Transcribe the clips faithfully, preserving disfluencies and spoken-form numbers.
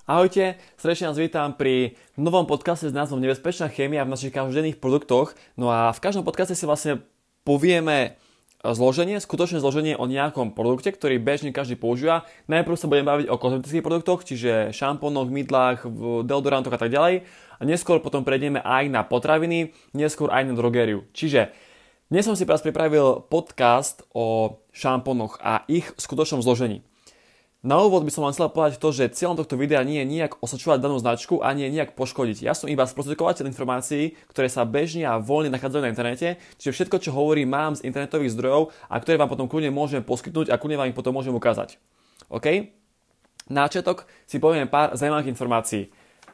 Ahojte, srdečne vás vítam pri novom podcaste s názvom Nebezpečná chémia v našich každodenných produktoch. No a v každom podcaste si vlastne povieme zloženie, skutočné zloženie o nejakom produkte, ktorý bežne každý používa. Najprv sa budem baviť o kozmetických produktoch, čiže šampónoch, mydlách, deodorantoch a tak ďalej. A neskôr potom prejdeme aj na potraviny, neskôr aj na drogériu. Čiže dnes som si pre vás pripravil podcast o šampónoch a ich skutočnom zložení. Na úvod by som vám chcel povedať to, že cieľom tohto videa nie je nijak osočovať danú značku a nie je nijak poškodiť. Ja som iba sprostredkovateľ informácií, ktoré sa bežne a voľne nachádzajú na internete, čiže všetko, čo hovorím, mám z internetových zdrojov a ktoré vám potom kľudne môžem poskytnúť a kľudne vám ich potom môžem ukázať. OK? Na začiatok si poviem pár zaujímavých informácií.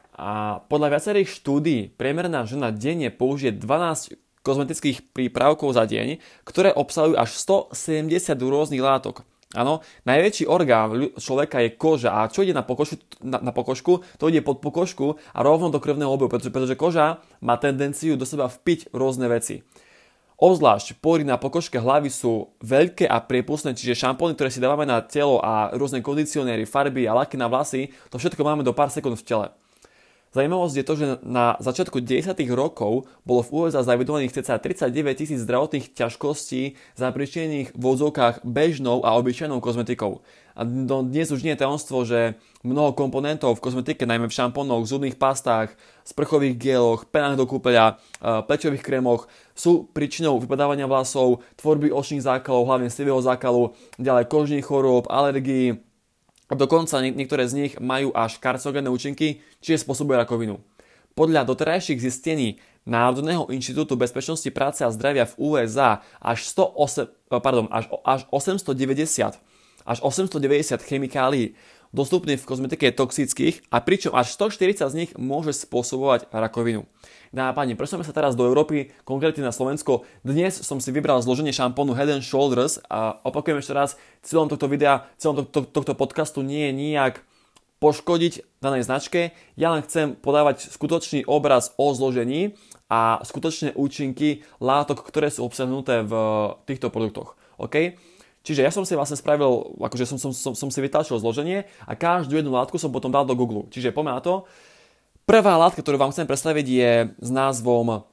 A podľa viacerých štúdií priemerná žena denne použije dvanásť kozmetických prípravkov za deň, ktoré obsahujú až stosedemdesiat rôznych látok. Áno, najväčší orgán človeka je koža a čo ide na pokožku, na, na pokožku, to ide pod pokožku a rovno do krvného obehu, pretože, pretože koža má tendenciu do seba vpiť rôzne veci. Obzvlášť pory na pokožke hlavy sú veľké a priepustné, čiže šampóny, ktoré si dávame na telo a rôzne kondicionéry, farby a laky na vlasy, to všetko máme do pár sekúnd v tele. Zajímavosť je to, že na začiatku deväťdesiatych rokov bolo v ú es á zaevidovaných cca tridsaťdeväť tisíc zdravotných ťažkostí zapričených v odzvukách bežnou a obyčajnou kozmetikou. A dnes už nie je tajomstvo, že mnoho komponentov v kozmetike, najmä v šampónoch, zubných pastách, sprchových geloch, penách do kúpeľa, plečových krémoch sú príčinou vypadávania vlasov, tvorby očných zákalov, hlavne sivého zákalu, ďalej kožných chorôb, alergií. Dokonca niektoré z nich majú až karcinogénne účinky, čiže spôsobujú rakovinu. Podľa doterajších zistení Národného inštitútu bezpečnosti práce a zdravia v ú es á až, sto osem, pardon, až, až osemstodeväťdesiat až osemstodeväťdesiat chemikálií dostupných v kozmetike je toxických a pričom až stoštyridsať z nich môže spôsobovať rakovinu. Dámy a páni, presunieme sa teraz do Európy, konkrétne na Slovensko. Dnes som si vybral zloženie šampónu Head and Shoulders a opakujem ešte raz, cieľom tohto videa, cieľom to, to, tohto podcastu nie je nijak poškodiť danej značke. Ja len chcem podávať skutočný obraz o zložení a skutočné účinky látok, ktoré sú obsahnuté v týchto produktoch. OK? Čiže ja som si vlastne spravil, akože som, som, som, som si vytlačil zloženie a každú jednu látku som potom dal do Google. Čiže poďme na to. Prvá látka, ktorú vám chcem predstaviť, je s názvom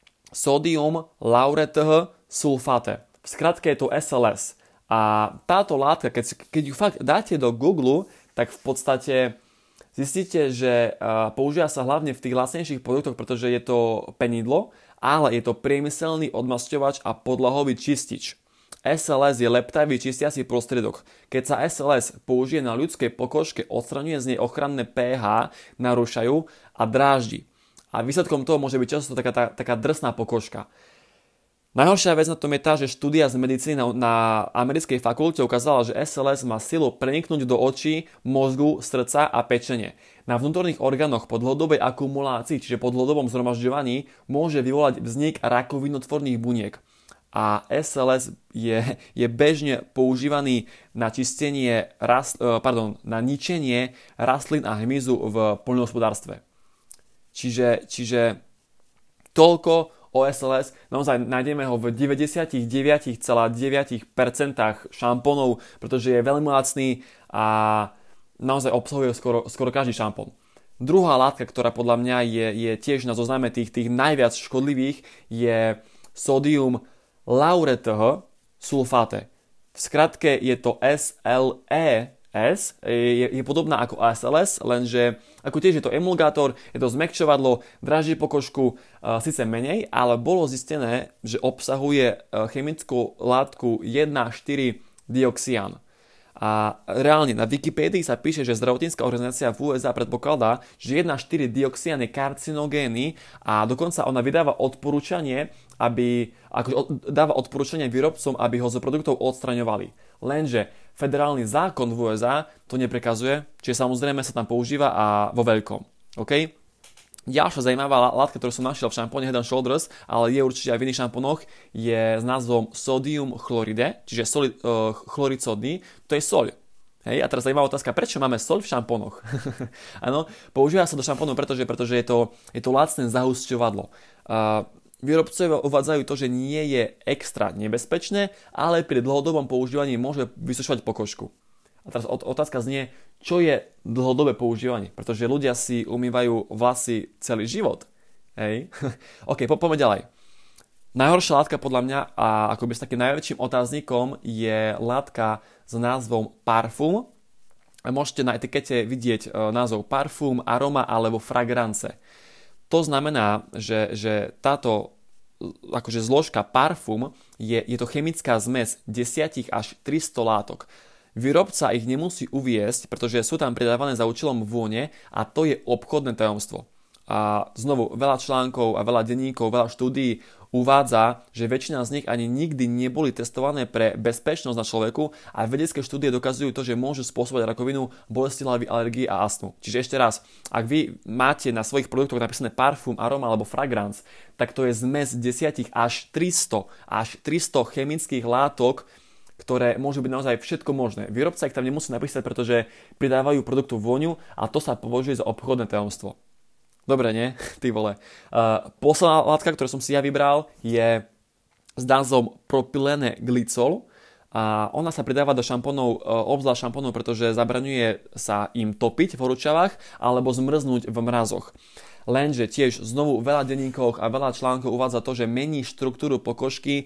Sodium lauretth sulfate. V skratke je to es el es. A táto látka, keď, keď ju fakt dáte do Google, tak v podstate zistíte, že používa sa hlavne v tých lacnejších produktoch, pretože je to penidlo, ale je to priemyselný odmasťovač a podlahový čistič. es el es je leptavý čistiaci prostriedok. Keď sa es el es použije na ľudskej pokožke, odstraňuje z nej ochranné pH, narúšajú a dráždi. A výsledkom toho môže byť často taká, tá, taká drsná pokožka. Najhoršia vec na tom je tá, že štúdia z medicíny na, na americkej fakulte ukázala, že es el es má silu preniknúť do očí, mozgu, srdca a pečene. Na vnútorných orgánoch po dlhodobej akumulácii, čiže po dlhodobom zhromažďovaní, môže vyvolať vznik rakovinotvorných buniek. A es el es je, je bežne používaný na čistenie, rast, pardon, na ničenie rastlín a hmyzu v poľnohospodárstve. Čiže, čiže toľko o es el es, naozaj nájdeme ho v deväťdesiatdeväť celá deväť percent šampónov, pretože je veľmi lacný a naozaj obsahuje skoro, skoro každý šampón. Druhá látka, ktorá podľa mňa je, je tiež na zozname tých, tých najviac škodlivých, je sodium lauretth sulfate. V skratke je to es el es, je, je podobná ako es el es, lenže ako tiež je to emulgátor, je to zmäkčovadlo, dráždi pokožku, uh, síce menej, ale bolo zistené, že obsahuje uh, chemickú látku jeden štyri dioxián. A reálne na Wikipédii sa píše, že zdravotnícka organizácia v ú es á predpokladá, že jeden štyri dioxián je karcinogénny a dokonca ona vydáva odporúčanie, aby, ako, dáva odporúčanie výrobcom, aby ho z produktov odstraňovali. Lenže federálny zákon v ú es á to neprekazuje, čiže samozrejme sa tam používa a vo veľkom. OK? Ďalšia zaujímavá látka, ktorú som našiel v šampóne Head and Shoulders, ale je určite aj v iných šampónoch, je s názvom sodium chloride, čiže soli, uh, chlorid sodný, to je soľ. Hej, a teraz zaujímavá otázka, prečo máme soľ v šampónoch? Áno, používa sa do šampónov, pretože, pretože je to, je to lacné zahusťovadlo. Uh, výrobcovia uvádzajú to, že nie je extra nebezpečné, ale pri dlhodobom používaní môže vysušovať pokožku. A teraz otázka znie, čo je dlhodobé používanie, pretože ľudia si umývajú vlasy celý život. Hej? OK, poďme ďalej. Najhoršia látka podľa mňa a akoby s takým najväčším otáznikom je látka s názvom parfum. Môžete na etikete vidieť názov parfum, aroma alebo fragrance. To znamená, že, že táto akože zložka parfum je, je to chemická zmes desať až tristo látok. Výrobca ich nemusí uviesť, pretože sú tam pridávané za účelom vône a to je obchodné tajomstvo. A znovu, veľa článkov a veľa denníkov, veľa štúdií uvádza, že väčšina z nich ani nikdy neboli testované pre bezpečnosť na človeku a vedecké štúdie dokazujú to, že môžu spôsobovať rakovinu, bolesti hlavy, alergii a astmu. Čiže ešte raz, ak vy máte na svojich produktoch napísané parfum, aroma alebo fragrance, tak to je zmes desať až tristo až tristo chemických látok, ktoré môžu byť naozaj všetko možné. Výrobca ich tam nemusí napísať, pretože pridávajú produktu vôňu a to sa považuje za obchodné tajomstvo. Dobre, nie? Ty vole. Uh, posledná látka, ktorú som si ja vybral, je s názvom propylene glycol a ona sa pridáva do šampónov, uh, obzvlášť šampónov, pretože zabraňuje sa im topiť v horúčavách alebo zmrznúť v mrazoch. Lenže tiež znovu veľa denníkov a veľa článkov uvádza to, že mení štruktúru pokožky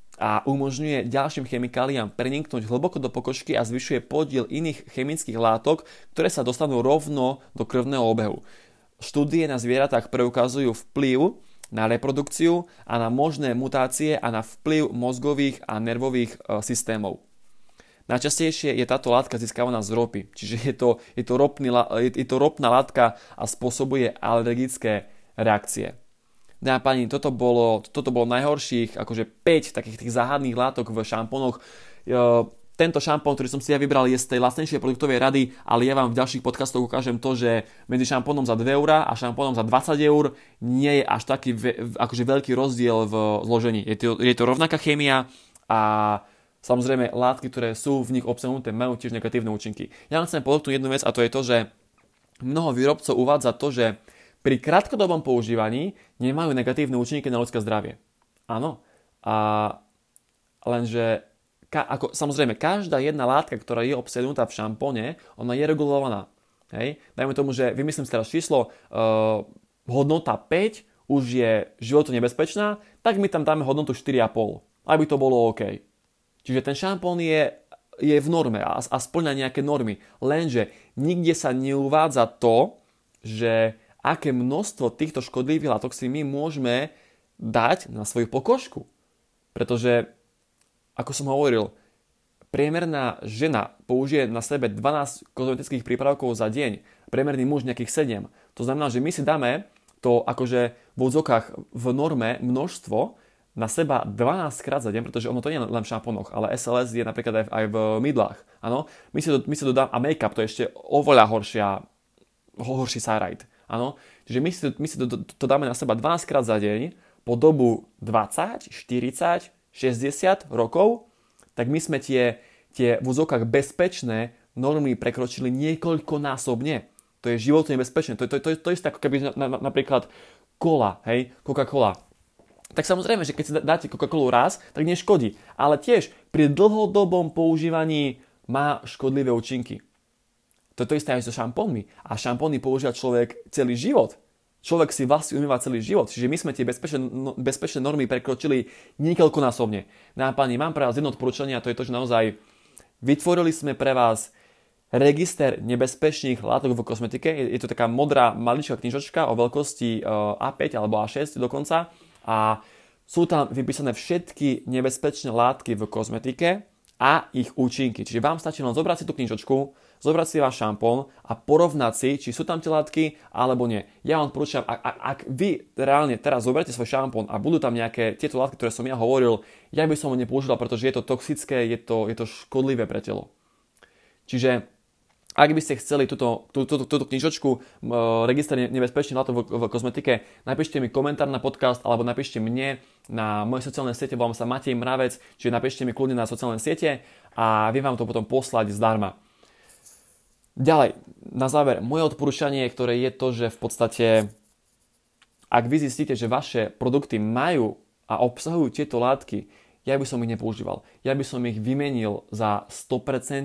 a umožňuje ďalším chemikáliám preniknúť hlboko do pokožky a zvyšuje podiel iných chemických látok, ktoré sa dostanú rovno do krvného obehu. Štúdie na zvieratách preukazujú vplyv na reprodukciu a na možné mutácie a na vplyv mozgových a nervových e, systémov. Najčastejšie je táto látka získavaná z ropy, čiže je to, je to, ropný, je to ropná látka a spôsobuje alergické reakcie. Dámy a páni, toto bolo, toto bolo najhorších, akože päť takých tých záhadných látok v šampónoch. E, Tento šampón, ktorý som si ja vybral, je z tej lacnejšej produktovej rady, ale ja vám v ďalších podcastoch ukážem to, že medzi šampónom za dve eurá a šampónom za dvadsať eur nie je až taký ve, akože veľký rozdiel v zložení. Je to, je to rovnaká chémia a samozrejme látky, ktoré sú v nich obsahnuté, majú tiež negatívne účinky. Ja vám chcem podotknúť jednu vec a to je to, že mnoho výrobcov uvádza to, že pri krátkodobom používaní nemajú negatívne účinky na ľudské zdravie. Áno. A lenže Ka- ako, samozrejme, každá jedna látka, ktorá je obsiahnutá v šampóne, ona je regulovaná. Hej? Dajme tomu, že vymyslím si teraz číslo, uh, hodnota päť už je životu nebezpečná, tak my tam dáme hodnotu štyri a pol, aby to bolo OK. Čiže ten šampón je, je v norme a, a spĺňa nejaké normy. Lenže nikde sa neuvádza to, že aké množstvo týchto škodlivých látok si my môžeme dať na svoju pokožku. Pretože ako som hovoril, priemerná žena použije na sebe dvanásť kozmetických prípravkov za deň, priemerný muž nejakých sedem. To znamená, že my si dáme to akože v odzokách v norme množstvo na seba dvanásť krát za deň, pretože ono to nie je len v šampónoch, ale es el es je napríklad aj v, aj v mydlách. Áno? My si to, my si to dáme, a make-up to je ešte oveľa horšia, horší sajrajt. Áno? Čiže my si, to, my si to, to, to dáme na seba dvanásť krát za deň po dobu dvadsať, štyridsať, šesťdesiat rokov, tak my sme tie, tie v úzokách bezpečné normy prekročili niekoľkonásobne. To je životne nebezpečné. To, to, to, to je isté ako keby na, na, napríklad cola, hej, Coca-Cola. Tak samozrejme, že keď si dáte Coca-Colu raz, tak neškodí. Ale tiež pri dlhodobom používaní má škodlivé účinky. To je to isté aj so šampónmi. A šampóny používa človek celý život. Človek si vlasy umýva celý život, čiže my sme tie bezpečné, no, bezpečné normy prekročili niekoľkonásobne. Dámy a páni, mám pre vás jedno odporúčanie a to je to, že naozaj vytvorili sme pre vás register nebezpečných látok v kozmetike. Je, je to taká modrá maličká knižočka o veľkosti á päť alebo á šesť dokonca a sú tam vypísané všetky nebezpečné látky v kozmetike a ich účinky. Čiže vám stačí len zobrať si tú knižočku, zobrať si váš šampón a porovnať si, či sú tam tie látky alebo nie. Ja vám odporúčam, ak, ak, ak vy reálne teraz zoberiete svoj šampón a budú tam nejaké tieto látky, ktoré som ja hovoril, ja by som ho nepoužíval, pretože je to toxické, je to, je to škodlivé pre telo. Čiže ak by ste chceli túto, túto, túto knižočku e, register nebezpečných látok v, v kozmetike, napíšte mi komentár na podcast alebo napíšte mne na moje sociálne siete, volám sa Matej Mravec, čiže napíšte mi kľudne na sociálne siete a viem vám to potom poslať zdarma. Ďalej, na záver, moje odporúčanie, ktoré je to, že v podstate, ak vy zistíte, že vaše produkty majú a obsahujú tieto látky, ja by som ich nepoužíval. Ja by som ich vymenil za sto percent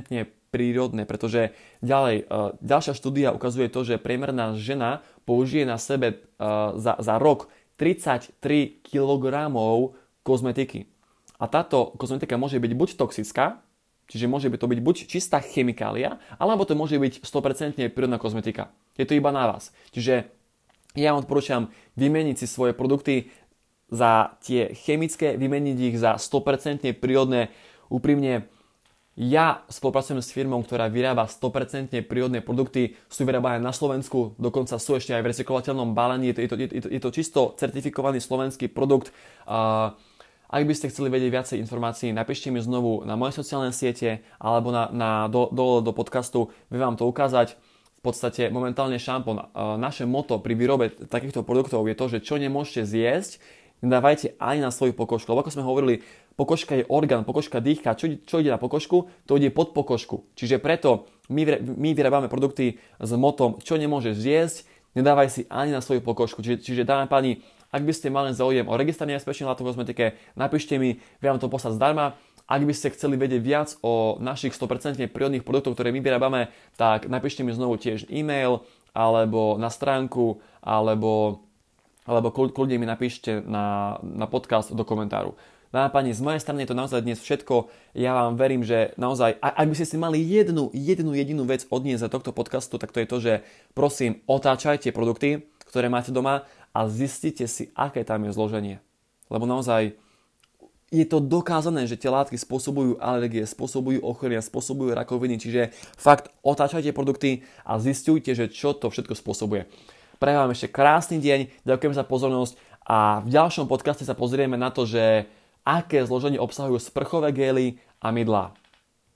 prírodné, pretože ďalej, ďalšia štúdia ukazuje to, že priemerná žena použije na sebe za, za rok tridsaťtri kilogramov kozmetiky. A táto kozmetika môže byť buď toxická, čiže môže to byť buď čistá chemikália, alebo to môže byť sto percent prírodná kozmetika. Je to iba na vás. Čiže ja vám odporúčam vymeniť si svoje produkty za tie chemické, vymeniť ich za sto percent prírodné. Úprimne, ja spolupracujem s firmou, ktorá vyrába sto percent prírodné produkty, sú vyrábané na Slovensku, dokonca sú ešte aj v recyklovateľnom balení, je to, je to, je to, je to čisto certifikovaný slovenský produkt. Uh, ak by ste chceli vedieť viacej informácií, napíšte mi znovu na moje sociálne siete alebo na, na, do, do, do podcastu, viem vám to ukázať. V podstate momentálne šampón, uh, naše motto pri výrobe takýchto produktov je to, že čo nemôžete zjesť, nedávajte ani na svoju pokožku. Lebo ako sme hovorili, pokožka je orgán, pokožka dýcha. Čo, čo ide na pokožku, to ide pod pokožku. Čiže preto my, my vyrábame produkty s motom, čo nemôžeš zjesť, nedávaj si ani na svoju pokožku. Čiže, čiže dáme pani, ak by ste mali záujem o registranie nebezpečných látok v kozmetike, napíšte mi, viem vám to poslať zdarma. Ak by ste chceli vedieť viac o našich sto percent prírodných produktoch, ktoré my vyrábame, tak napíšte mi znovu tiež e-mail, alebo na stránku, alebo alebo kľudne mi napíšte na, na podcast do komentáru. Dámy a páni, z mojej strany je to naozaj dnes všetko. Ja vám verím, že naozaj, ak by ste si mali jednu, jednu jedinú vec odniesť za tohto podcastu, tak to je to, že prosím, otáčajte produkty, ktoré máte doma a zistite si, aké tam je zloženie. Lebo naozaj je to dokázané, že tie látky spôsobujú alergie, spôsobujú ochorenia, spôsobujú rakoviny, čiže fakt otáčajte produkty a zistujte, že čo to všetko spôsobuje. Prajem vám ešte krásny deň, ďakujem za pozornosť a v ďalšom podcaste sa pozrieme na to, že aké zloženie obsahujú sprchové gély a mydlá.